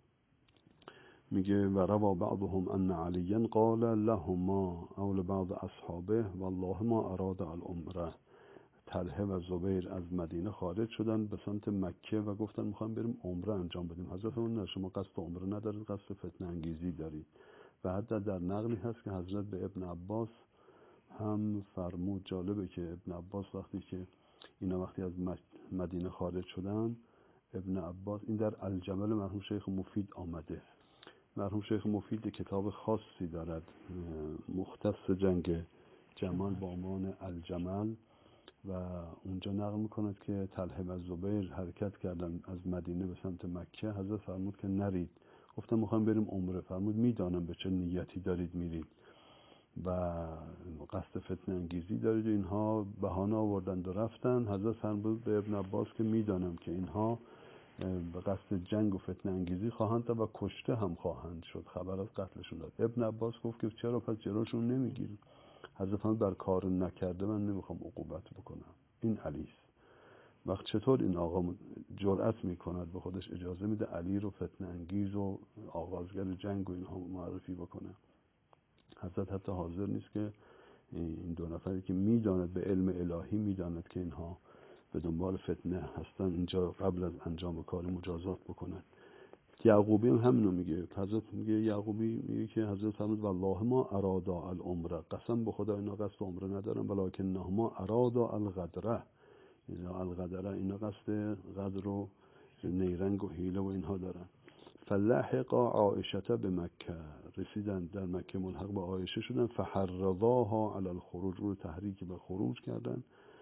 میگه و روا بعضهم ان علی قال لهما او لبعض اصحابه والله ما اراد العمره. طلحه و زبیر از مدینه خارج شدن به سمت مکه و گفتن میخوایم بریم عمره انجام بدیم. حضرت اون شما قصد عمره ندارید، قصد فتنه انگیزی دارید. و حتی در نقلی هست که حضرت به ابن عباس هم فرمود. جالبه که ابن عباس وقتی که اینا وقتی از مدینه خارج شدن، ابن عباس، این در الجمل مرحوم شیخ مفید آمده. مرحوم شیخ مفید کتاب خاصی دارد مختص جنگ جمل با عنوان الجمل و اونجا نقل میکند که طلحه و زبیر حرکت کردن از مدینه به سمت مکه. حضرت فرمود که نرید، گفتم میخوام بریم عمره. فرمود میدانم به چه نیتی دارید میرید و قصد فتنه انگیزی دارید. اینها بهانه آوردند و رفتن. حضرت فرمود به ابن عباس که میدانم که اینها به قصد جنگ و فتنه انگیزی خواهند و کشته هم خواهند شد. خبر از قتلشون داد. ابن عباس گفت که چرا پس جلوشون نمیگیرید؟ حضرت فرمود بر کار نکرده من نمیخوام عقوبت بکنم. این علی است. وقت چطور این آقا جرأت میکند به خودش اجازه میده علی رو فتنه انگیز و آغازگر جنگ و اینها معرفی بکنه؟ حضرت حتی حاضر نیست که این دو نفری که میداند به علم الهی میداند که اینها به دنبال فتنه هستن اینجا قبل از انجام کار مجازات بکنند. یعقوبی هم همینو میگه. حضرت میگه یعقوبی میگه که حضرت فرمود والله ما ارادا العمره، قسم به خدا اینا قصد عمره ندارن، ولکن ما ارادا الغدره، اینا الغدره اینا قصد غدر و نیرنگ و حیله و اینها دارن. فلحق عائشه به مکه، رسیدن در مکه ملحق به عایشه شدن. فحرضاها علی الخروج، رو تحریک به خروج کردن.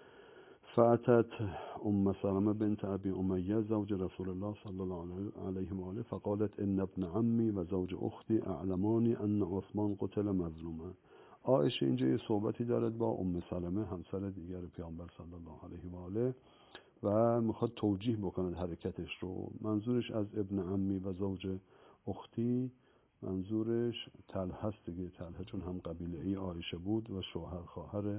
فاتت سلمة بنت ابي امیه زوج رسول الله صلی الله علیه و آله فقالت ان ابن عمی و زوج اختی اعلمانی ان عثمان قتل مظلوما. عایشه اینجا یه صحبتی دارد با سلمه همسر دیگر پیامبر صلی الله علیه و آله و میخواد توجیه بکند حرکتش رو. منظورش از ابن عمی و زوج اختی، منظورش طلحه است دیگه. طلحه چون هم قبیله ای عایشه بود و شوهر خواهر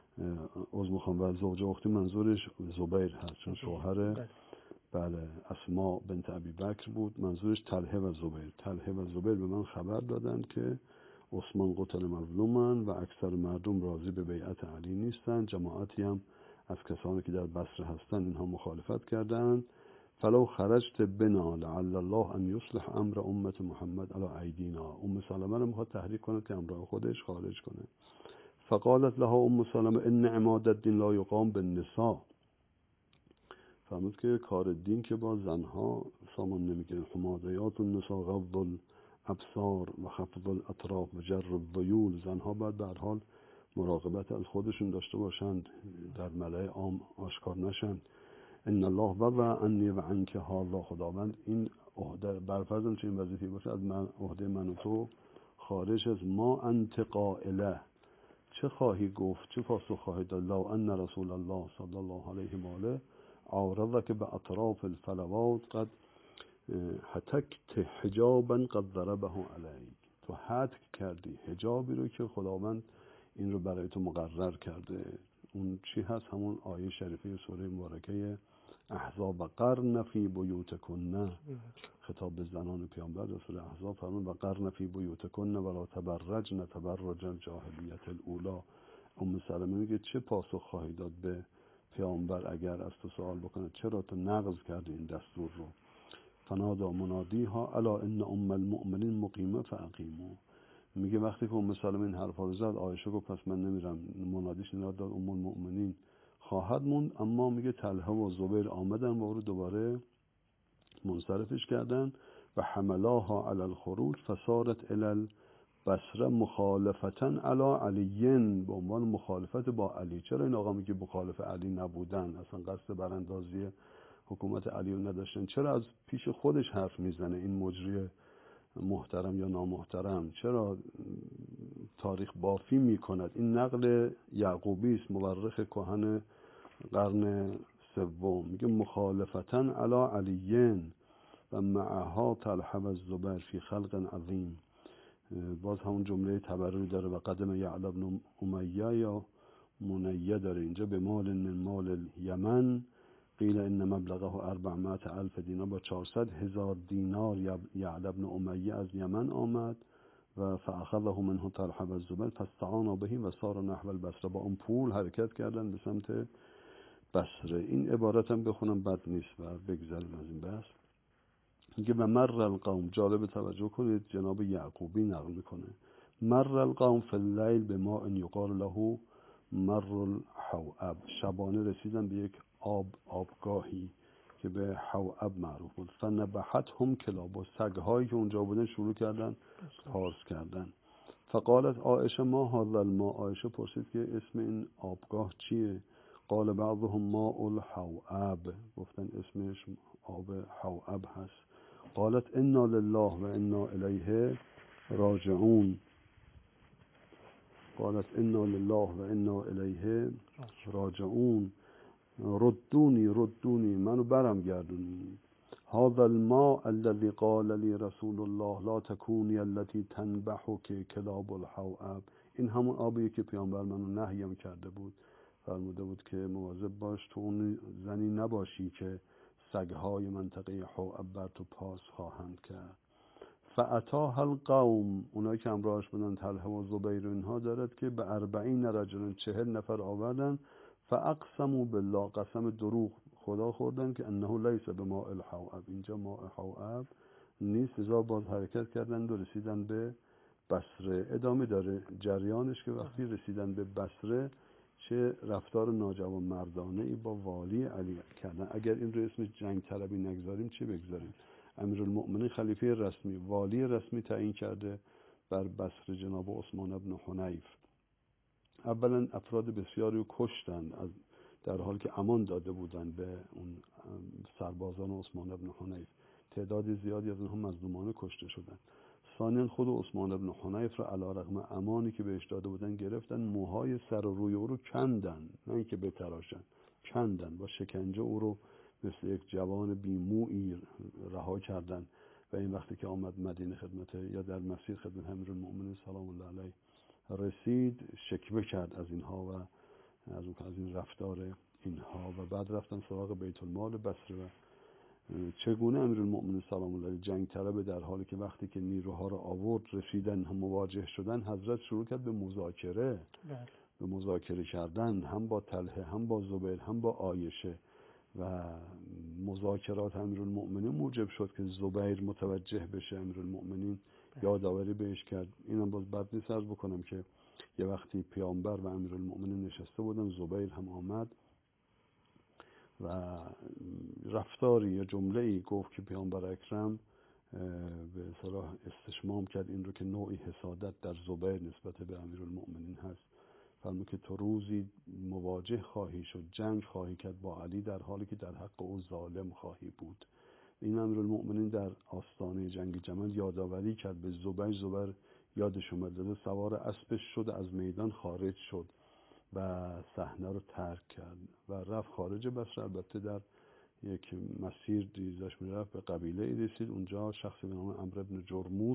و زوج اختی منظورش زبیر هست چون شوهر بله اسماء بنت ابی بکر بود. منظورش طلحه و زبیر. طلحه و زبیر به من خبر دادند که عثمان قتل مظلومن و اکثر مردم راضی به بیعت علی نیستند. جماعتی هم از کسانی که در بصره هستند اینها مخالفت کردند. فلو خرجت بنا لعل الله ان یصلح امر امت محمد علی ایدینا. سلمه رو میخواد تحریک کنه که امر خودش خارج کنه. فقالت لها سلمه ان عماد الدین لا یقام بالنساء. فهمید که کار دین که با زنها سامان نمیگیره. حمادیات النساء غض الابصار و خفض الاطراف و جر الذیول. زنها باید به هر حال مراقبت از خودشون داشته باشند، در ملأ عام آشکار نشند. ان الله وضع عنی و عنک هذا. خداوند این عهده برفرضم چه این وظیفه باشه از من، عهده من و تو خارج از ما. انت قائله، چه خواهی گفت، چه پاسخ خواهی داد؟ لو ان رسول الله صلی الله علیه و آله عارضک به اطراف الفلوات قد حتکت حجابا قد ضربه علیک. تو حتک کردی حجابی رو که خداوند این رو برای تو مقرر کرده. اون چی هست؟ همون آیه شریفه سوره مبارکه احزاب. و قرن فی بیوتکن، خطاب به زنان پیامبر در سوره احزاب فرمود و قرن فی بیوتکن ولا تبرجن تبرج الجاهلیت الاولی. سلمه میگه چه پاسخ خواهی داد به پیامبر اگر از تو سوال بکنه چرا تو نقض کردی این دستور رو؟ فنادا منادیها الا ان ام المؤمنین مقیمه فاقیموا. میگه وقتی که سلمه این حرفا رو زد، عایشه گفت پس من نمیرم. منادیش ندا داد ام المؤمنین خواهد موند. اما میگه طلحه و زبیر آمدن و او رو دوباره منصرفش کردن و حملاها علی الخروج فصارت الی البصره مخالفتا علی علیین، به عنوان مخالفت با علی. چرا این آقا میگه مخالف علی نبودن، اصلا قصد براندازی حکومت علی رو نداشتن؟ چرا از پیش خودش حرف میزنه این مجری محترم یا نامحترم؟ چرا تاریخ بافی میکند؟ این نقل یعقوبی است، مورخ کهن قرن سوم. میگه مخالفتن علی علیین و معها طلحه و زبیر فی خلق عظیم. باز همون جمله تبرری داره و قدم یعلا بن امیه یا منیه داره اینجا به مال من مال یمن قیل ان مبلغه 400,000 دینار. با 400,000 دینار یعلا بن امیه از یمن آمد و فاخذه منه طلحه و زبیر فاستعان به و سار نحو البصره. با اون پول حرکت کردن به سمت بصره. این عبارت هم بخونم بد نیست و بگذاریم از این بحث. میگه و مر القوم، جالب توجه کنید جناب یعقوبی نقل میکنه، مر القوم فی اللیل به ما ان یقال له مر الحواب. شبانه رسیدن به یک آبگاهی که به حواب معروف بود. فنبحتهم کلاب، و سگ‌هایی که اونجا بودن شروع کردن پارس کردن. فقالت عایشه ما هذا الماء. عایشه پرسید که اسم این آبگاه چیه؟ قال بعضهم ماء الحواب، گفتن اسمش آب حواب هست. قالت انا لله و انا الیه راجعون. قالت انا لله و انا الیه راجعون. ردونی منو برم گردونی. هذا الماء الذي قال لي رسول الله لا تكوني التي تنبحك كلاب الحواب. این همون آبیه که پیامبر منو نهیم کرده بود، فرموده بود که مواظب باش تو اون زنی نباشی که سگهای منطقه حواب بر تو پاس خواهند کرد. فاتاها القوم، اونایی که همراهش بودن طلحه و زبیر اینها، دارد که به 40 رجل 40 نفر آوردن. فاقسموا بالله، قسم دروغ خدا خوردن که انه لیس بماء الحواب، اینجا ماء حواب نیست. ازا باز حرکت کردن و رسیدن به بصره. ادامه داره جریانش که وقتی رسیدن به بصره چه رفتار ناجوان مردانه ای با والی علی کردن. اگر این رو اسم جنگ طلبی نگذاریم چه بگذاریم؟ امیرالمؤمنین خلیفه رسمی، والی رسمی تعیین کرده بر بصره جناب عثمان بن حنیف. اولا افراد بسیاری رو کشتند در حال که امان داده بودند به اون سربازان عثمان بن حنیف. تعداد زیادی از اونها مظلومانه کشته شدند. ثانیاً خود عثمان بن حنیف را علیرغم امانی که بهش داده بودن گرفتن، موهای سر و روی او رو کندن، نه اینکه بتراشن، کندن، با شکنجه او رو مثل یک جوان بیمویی رها کردن و این وقتی که آمد مدینه خدمت یا در مسیر خدمت امیرالمؤمنین سلام الله علیه رسید، شکوه کرد از اینها و از این رفتار اینها و بعد رفتن سراغ بیت المال بصره و چگونه امیرالمؤمنین سلام الله علیه جنگ طلب، در حالی که وقتی که نیروها رو آورد رسیدن هم مواجه شدن، حضرت شروع کرد به مذاکره کردن، هم با طلحه هم با زبیر هم با عایشه و مذاکرات امیرالمؤمنین موجب شد که زبیر متوجه بشه، امیرالمؤمنین یادآوری بهش کرد. اینم باز بد نیست عرض بکنم که یه وقتی پیامبر و امیرالمؤمنین نشسته بودن، زبیر هم آمد و رفتاری یا جمله‌ای گفت که پیامبر اکرم به اصطلاح استشمام کرد این رو که نوعی حسادت در زبیر نسبت به امیرالمؤمنین هست. فرمود که تو روزی مواجه خواهی شد، جنگ خواهی کرد با علی، در حالی که در حق او ظالم خواهی بود. این امیرالمؤمنین در آستانه جنگ جمل یادآوری کرد به زبیر. زبیر یادش اومد، سوار اسبش شد، از میدان خارج شد و صحنه رو ترک کرد و رفت خارج بصره. البته در یک مسیر دیزاش میرفت به قبیله ای رسید، اونجا شخصی به نام عمرو بن جرموز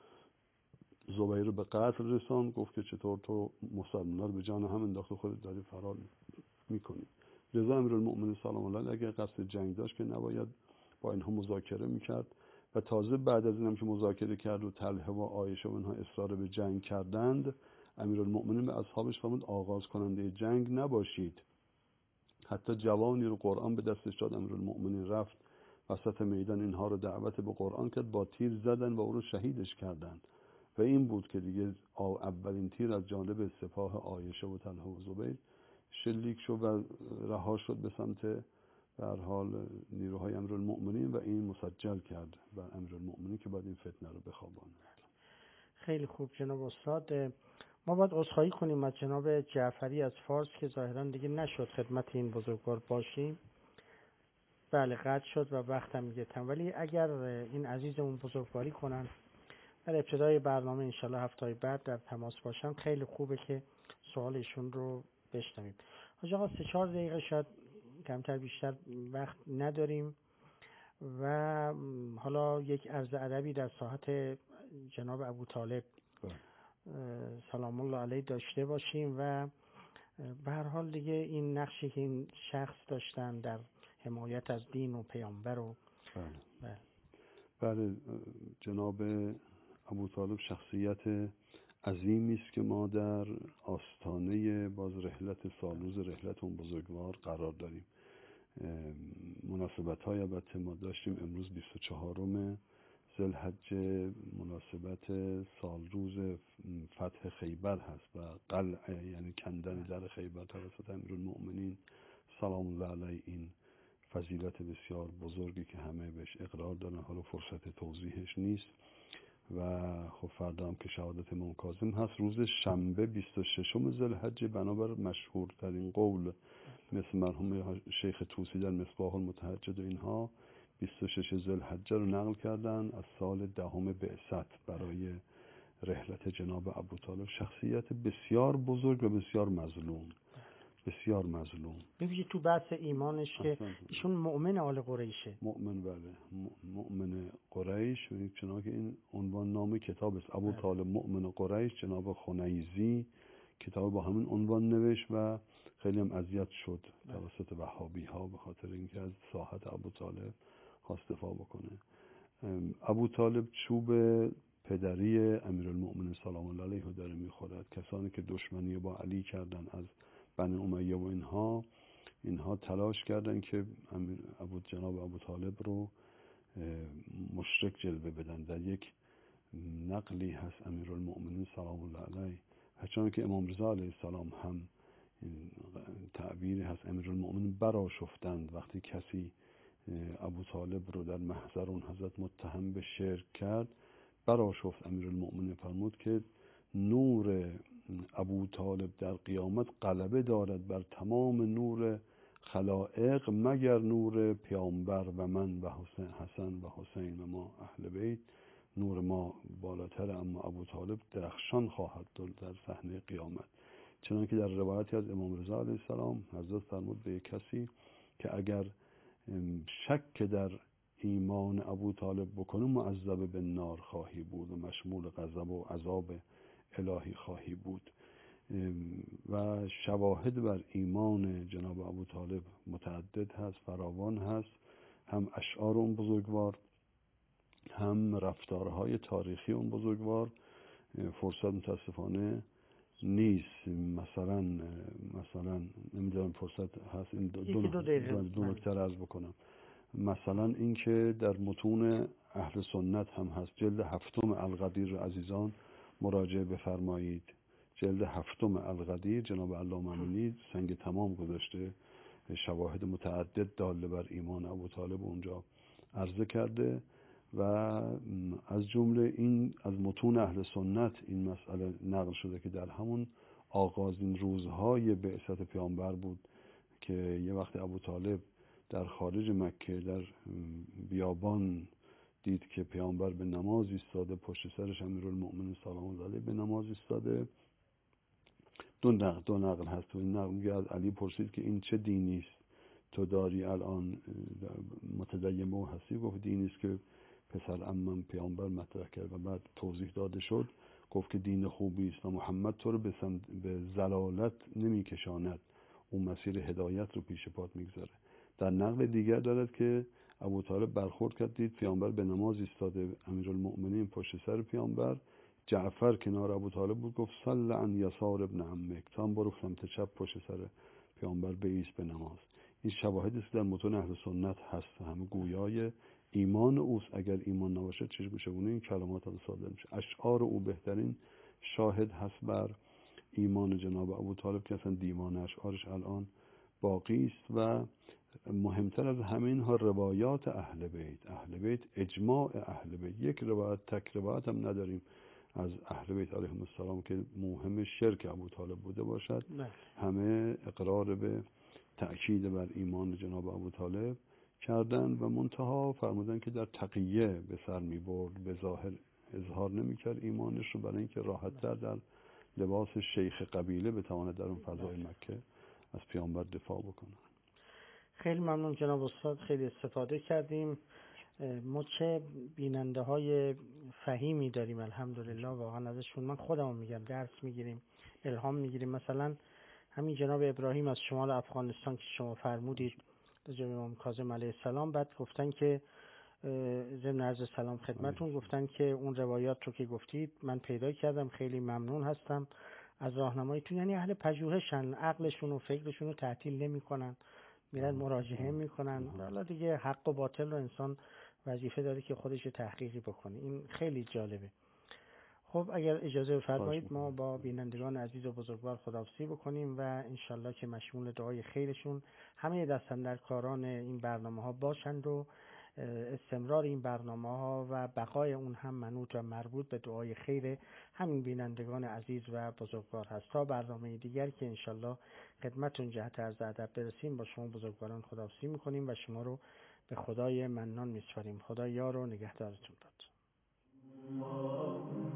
زبیر رو به قتل رساند، گفت که چطور تو مسلمان‌ها رو به جان هم انداخت و خودت داری فرار میکنی. لذا امیرالمؤمنین سلام الله علیه اگر قصد جنگ داشت که نباید با اینها مذاکره میکرد و تازه بعد از اینم که مذاکره کرد و طلحه و عایشه و اینها اصرار به جنگ کردند، امیرالمؤمنین به اصحابش فرمود آغاز کننده جنگ نباشید. حتی جوانی رو قرآن به دستش داد، امیرالمؤمنین رفت وسط میدان اینها رو دعوت به قرآن کرد، با تیر زدن و او رو شهیدش کردند و این بود که دیگه اولین تیر از جانب سپاه عایشه و طلحه و زبیر شلیک شد و رها شد به سمت در حال نیروهای امیرالمؤمنین و این مسجل کرد بر امیرالمؤمنین که باید این فتنه رو بخواباند. خیلی خوب جناب استاد. ما باید عذرخواهی کنیم از جناب جعفری از فارس که ظاهرا دیگه نشد خدمت این بزرگوار باشیم. بله قطع شد و وقتم میگه تم، ولی اگر این عزیزمون بزرگواری کنن در ابتدای برنامه انشالله هفته بعد در تماس باشن، خیلی خوبه که سوالشون رو بشنویم. حاج آقا 3-4 دقیقه شاید کمتر بیشتر وقت نداریم و حالا یک عرض ادبی در ساحت جناب ابوطالب سلام الله علیه داشته باشیم و به هر حال دیگه این نقشی که این شخص داشتن در حمایت از دین و پیامبر و بله جناب ابوطالب شخصیت عظیمی است که ما در آستانه باز رحلت سالروز رحلت اون بزرگوار قرار داریم. مناسبت‌های البته ما داشتیم، امروز 24 ذوالحجه مناسبت سالروز فتح خیبر هست و قلعه یعنی کندن در خیبر توسط امیرالمؤمنین سلام الله علیه. این فضیلت بسیار بزرگی که همه بهش اقرار دارن، حالا فرصت توضیحش نیست. و خب فردا هم که شهادت امام کاظم هست. روز شنبه 26 ذوالحجه بنابر مشهورترین قول مثل مرحوم شیخ طوسی در مصباح المتهجد و اینها 26 ذوالحجه رو نقل کردن از سال 10 بعثت برای رحلت جناب ابوطالب. شخصیت بسیار بزرگ و بسیار مظلوم، بسیار مظلوم. ببینید تو بحث ایمانش که ایشون مؤمن آل قریشه، مؤمن بله مؤمن قریش، چنانکه که این عنوان نام کتاب است، ابوطالب مؤمن قریش. جناب خنیزی کتاب با همین عنوان نوشت و خیلی هم اذیت شد توسط وهابی ها به خاطر اینکه از ساحت ابوطالب خواست دفاع بکنه. ابوطالب چوب پدری امیرالمؤمنین سلام الله علیه داره میخورد. کسانی که دشمنی با علی کردن از بنی امیه و اینها تلاش کردن که جناب ابوطالب رو مشرک جلوه بدن. در یک نقلی هست امیرالمؤمنین سلام الله علیه، هرچند که امام رضا علیه السلام هم تعبیری هست امیرالمؤمنین برآشفتند وقتی کسی ابوطالب رو در محضر اون حضرت متهم به شرک کرد. برآشفت امیرالمؤمنین، فرمود که نور ابوطالب در قیامت غلبه دارد بر تمام نور خلائق مگر نور پیامبر و من و حسن و حسین و ما اهل بیت. نور ما بالاتر، اما ابوطالب درخشان خواهد بود در صحنه قیامت. چنانکه در روایتی از امام رضا علیه السلام حضرت فرمود به کسی که اگر شک در ایمان ابو طالب بکنه معذب به نار خواهی بود و مشمول غضب و عذاب الهی خواهی بود. و شواهد بر ایمان جناب ابو طالب متعدد هست، فراوان هست، هم اشعار اون بزرگوار، هم رفتارهای تاریخی اون بزرگوار. فرصت متاسفانه نیست. مثلا نمیدونم فرصت هست این دو نکته عرض بکنم. مثلا اینکه در متون اهل سنت هم هست. جلد 7 القدیر عزیزان مراجعه بفرمایید. جلد 7 القدیر جناب علامه امینی سنگ تمام گذاشته، شواهد متعدد داله بر ایمان ابو طالب اونجا عرضه کرده و از جمله این از متون اهل سنت این مسئله نقل شده که در همون آغازین روزهای بعثت پیامبر بود که یه وقت ابو طالب در خارج مکه در بیابان دید که پیامبر به نماز ایستاده، پشت سرش امیرالمؤمنین سلام الله علیه به نماز ایستاده. دو نقل هست و این نقل میگه از علی پرسید که این چه دینی است تو داری الان متدین و هستی؟ گفت دینی است که پسر عمم پیامبر مطرح کرد و بعد توضیح داده شد. گفت که دین خوبی است و محمد تو رو به ضلالت نمیکشاند، اون مسیر هدایت رو پیش پات میگذاره. در نقل دیگر دارد که ابو طالب برخورد کرد دید پیامبر به نماز ایستاده، امیرالمؤمنین پشت سر پیامبر، جعفر کنار ابو طالب بود، گفت صل عن یسار ابن عمک، تو هم برو سمت چپ پشت سر پیامبر بایست به نماز. این شواهدی است در متون اهل سنت هست، همه گویای ایمان اوست. اگر ایمان نباشه چگونه این کلمات رو صادر میشه؟ اشعار او بهترین شاهد هست بر ایمان جناب ابو طالب که اصلا دیوان اشعارش الان باقی است. و مهمتر از همین ها روایات اهل بیت، اجماع اهل بیت. یک روایت تک روایت هم نداریم از اهل بیت علیهم السلام که موهم شرک ابو طالب بوده باشد. همه اقرار به تأکید بر ایمان جناب ابو طالب کردن و منتها فرمودن که در تقیه به سر می برد، به ظاهر اظهار نمی کرد ایمانش رو، برای اینکه راحت تر در لباس شیخ قبیله بتواند در اون فضای مکه از پیامبر دفاع بکنه. خیلی ممنون جناب استاد، خیلی استفاده کردیم. ما چه بیننده های فهیمی داریم الحمدلله، واقعا ازشون من خودم میگم درس میگیریم، الهام میگیریم. مثلا همین جناب ابراهیم از شمال افغانستان که شما فرمودید جناب امام کاظم علیه السلام، بعد گفتن که ضمن عرض سلام خدمتون گفتن که اون روایات رو که گفتید من پیدا کردم، خیلی ممنون هستم از راهنماییتون. یعنی اهل پژوهشن، عقلشون و فکرشون رو تعطیل نمیکنن، میرن مراجعه میکنن. حالا دیگه حق و باطل رو انسان وظیفه داره که خودش تحقیقی بکنه. این خیلی جالبه. خب اگر اجازه بفرمایید ما با بینندگان عزیز و بزرگوار خداحافظی بکنیم و انشالله که مشمول دعای خیرشون همه دستاندرکاران این برنامه ها باشند و استمرار این برنامه ها و بقای اون هم منوط و مربوط به دعای خیر همین بینندگان عزیز و بزرگوار هست. تا برنامه دیگر که انشالله خدمتون جهت عرض ادب برسیم با شما بزرگواران خداحافظی میکنیم و شما رو به خدای منان میسپاریم. خدا یار و نگهدارتون باد.